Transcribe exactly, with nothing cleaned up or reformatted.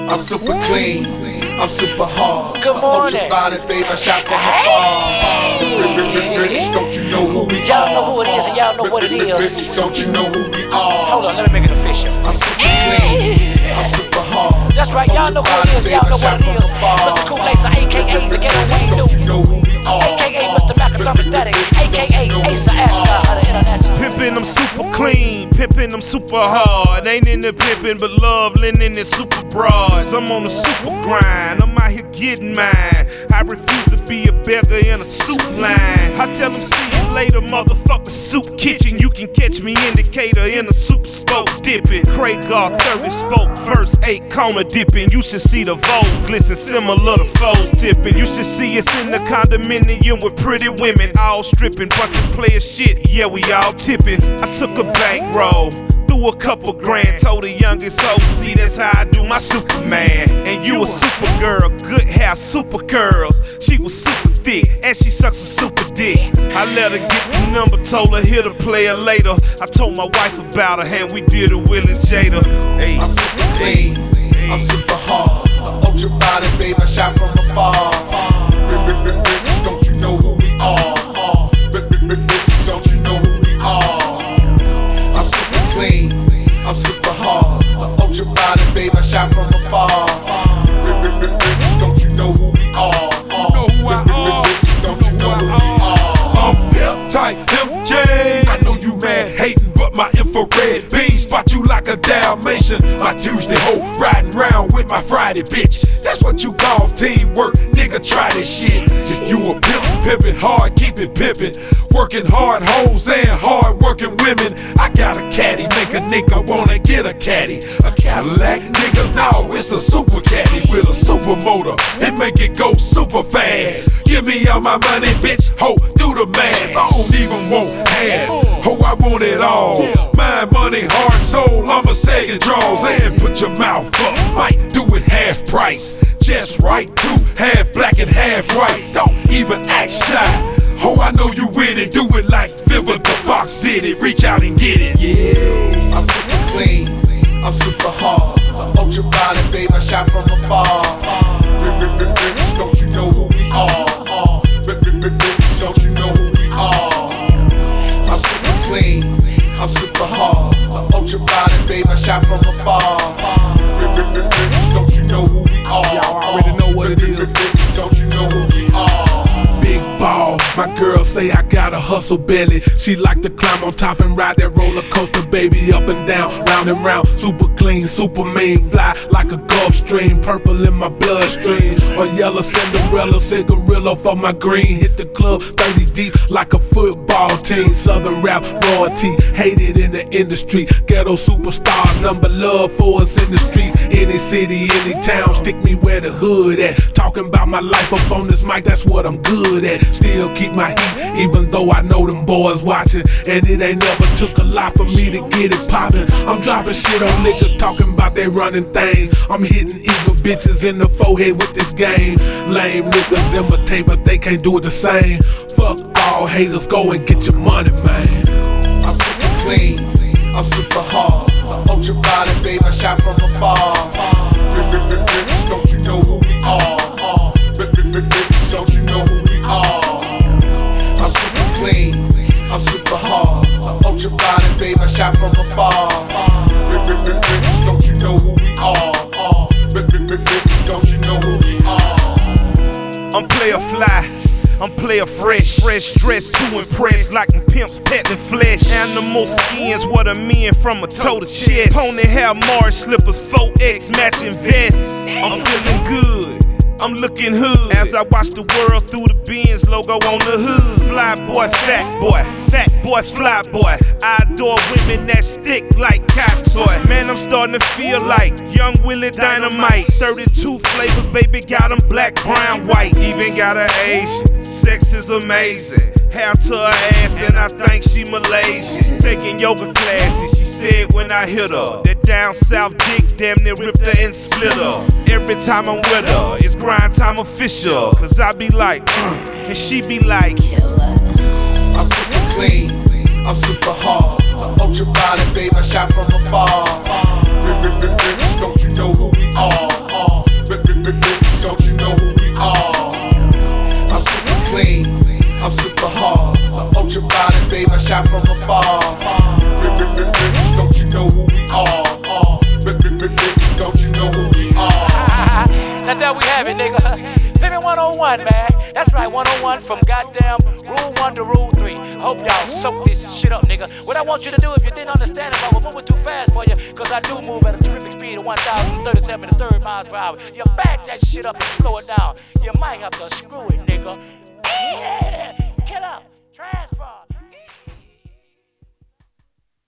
I'm super clean, I'm super hard. Good morning. Ultraviolet, babe, I shot from afar. Rich, don't you know who we are? Y'all know who it is and y'all know what it is. Rich, don't you know who we are? Hold on, let me make it official. I'm super clean, I'm super hard. That's right, y'all know who it is, y'all know what it is. Mister Kool-Lacer, aka the Ghetto Wayne New, aka Mister Macadamic, aka Asa Ashka of the International. Pimpin', I'm super clean, pimpin', I'm super hard. Ain't in the pimpin', but love linen and super broads. I'm on a super grind, I'm out here getting mine. I refuse to be a beggar in a soup line. I tell them see you later, motherfucker, soup kitchen. You can catch me indicator in a super spoke dipping. Craigar thirty spoke, first eight corner dipping. You should see the Vogues glisten similar to foes tipping. You should see us in the condominium with pretty women all stripping. Bunch of player shit, yeah, we all tipping. I took a bankroll, threw a couple grand, told the youngest O C that's how I do my Superman. And you a super girl, good hair, super curls. She was super thick, and she sucks a super dick. I let her get the number, told her hit a player later. I told my wife about her, and we did a Will and Jada. Hey. I'm super clean, I'm super hard. Ultraviolet, babe, I shot from afar. Rich, don't you know who we are? Rich, don't you know who we are? I'm super clean, I'm super hard. Ultraviolet, babe, I shot from afar. Rich, don't you know who we are? You know who I are. Don't you know who we are? I'm pimp type M J. I know you mad hating, but my infrared beam spot you like a Dalmatian. My Tuesday hoe riding round with my Friday bitch. That's what you call teamwork, nigga. Try this shit. If you a pimp, pimpin' hard, keep it pimpin'. Working hard hoes and hard working women. I got a caddy, make a nigga wanna get a caddy. A Cadillac, nigga, no, it's a super caddy with a super motor. It make it go super fast. Give me all my money, bitch. Ho, do the math. I don't even want half. Ho, I want it all. Mind, money, heart, soul. I'ma sell your draws and put your mouth up. Might do it half price, just right too. Half black and half white. Don't even act shy. Ho, I know you with it. Do it like Viva the Fox did it. Reach out and get it. Yeah. I'm super clean, I'm super hard. Ultraviolet, babe, I shot from afar. Rich, don't you know who we are? Rich, don't you know who we are? I'm super clean, I'm super hard. Ultraviolet, babe, I shot from afar. Rich, don't you know who we are? Y'all already know what it is. Don't you know who we are? Big ball, my girl say I got a hustle belly. She like to climb on top and ride that roller coaster, baby, up and down, round and round. Super clean, super mean, fly like a Gulf Stream, purple in my bloodstream. Or yellow Cinderella, cigarilla for my green. Hit the club thirty deep like a football team. Southern rap royalty, hated in the industry. Ghetto superstar, number love for us in the streets. Any city, any town, stick me where the hood at. Talking about my life up on this mic, that's what I'm good at. Still keep my heat, even though I know them boys watching. And it ain't never took a lot for me to get it poppin'. I'm dropping shit on niggas talking about they running things. I'm hitting eagle bitches in the forehead with this game. Lame niggas imitate, but they can't do it the same. Fuck all haters, go and get your money, man. I'm super clean, I'm super hard. Ultraviolet, babe, I shot from afar. Rich, don't you know who we are? Rich, don't you know who we are? I'm super clean, I'm super hard. Ultraviolet, babe, I shot from afar. Rich, don't you know who we are? Rich, don't you know who we are? I'm player fly, I'm player fresh, fresh dressed to impress, like them pimps petting flesh. Animal skins, what a men from a toe to chest. Pony hair, Mars slippers, four X matching vests. I'm feeling good, I'm looking hood as I watch the world through the Benz logo on the hood. Fly boy, fat boy, fat boy, fly boy. I adore women that stick like cop toy. Man, I'm starting to feel like young Willie Dynamite. thirty-two flavors, baby, got them black, brown, white. Even got her Asian, sex is amazing. Hair to her ass and I think she Malaysian. Taking yoga classes, she said when I hit her that down south dick damn near ripped her and split her. Every time I'm with her, it's grind time official. Cause I be like, mm, and she be like, I'm super clean, I'm super hard. Ultraviolet, babe, I shot from afar. Don't you know who we are? far. Don't you know who we are? Don't you know who we are? Now there we have it, nigga. Living one oh one, man. That's right, one oh one from goddamn rule one to rule three. Hope y'all soak this shit up, nigga. What I want you to do, if you didn't understand it, I was moving too fast for you, cause I do move at a terrific speed of one thousand thirty-seven and a third miles per hour. You back that shit up and slow it down. You might have to screw it, nigga. Yeah. Get up. Transfer.